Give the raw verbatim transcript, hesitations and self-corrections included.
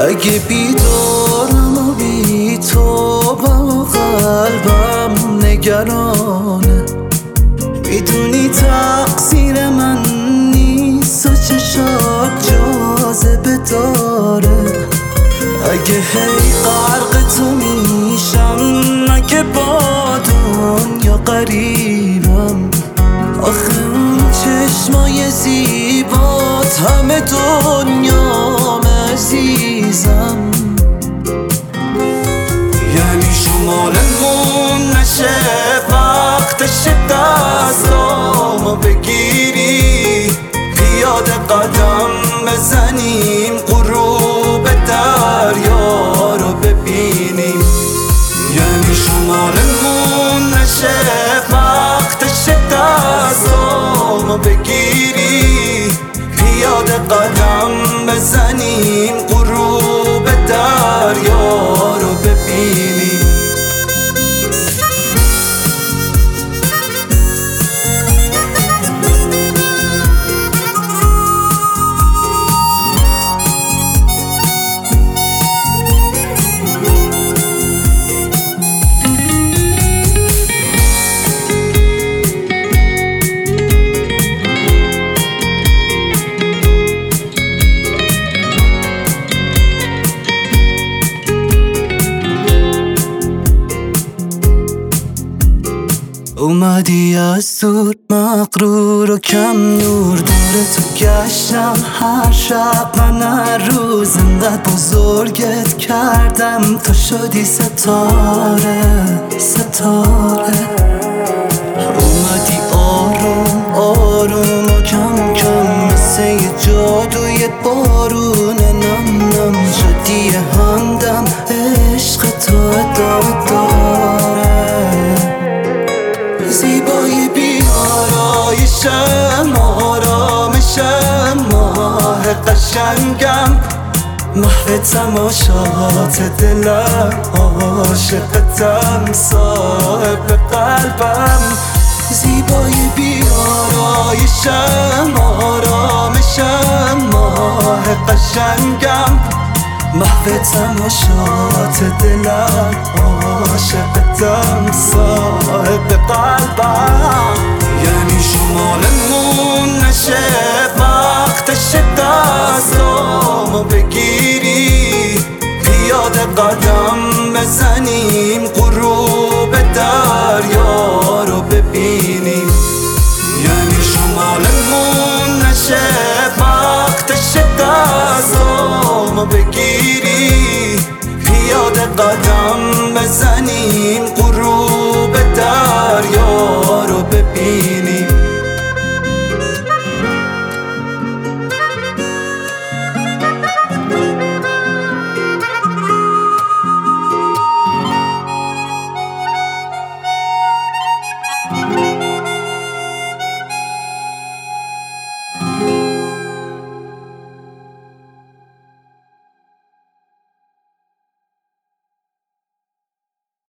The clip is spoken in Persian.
اگه بیدارم و بی تو با قلبم نگرانه، میدونی تقصیر من نیست و چشات جاذبه داره. اگه هی غرق تو میشم، اگه با دنیا قریبم، آخه اون چشمای زیبات همه دنیام عزیزم. یعنی شمالمون نشه، وقتش دستامو بگیری، پیاده قدم بزنیم، غروب دریا رو ببینیم. یعنی شمالمون نشه، وقتش دستامو بگیری، پیاده قدم بزنیم، غروب دریا رو ببینیم. اومدی از دور مغرور و کم نور، دور تو گشتم هر شب، من هر روز انقدر بزرگت کردم تا شدی ستاره ستاره. اومدی آروم آروم و کم کم، مثل یه جادوی بارون نم نم، شدی همدم، عشق تو ادامه داره. زیبایی بیارایشم، آرامشم، ماه قشنگم، محو تماشات دلم، عاشقتم، صاحب قلبم. زیبایی بیارایشم، آرامشم، ماه قشنگم، محو تماشات دلم، عاشقتم، صاحب قلبم. یعنی شمالمون نشه، وقتش دستامو بگیری، پیاده قدم بزنیم، غروب دریا رو ببینیم. یعنی شمالمون نشه، وقتش دستامو بگیری، پیاده قدم بزنیم،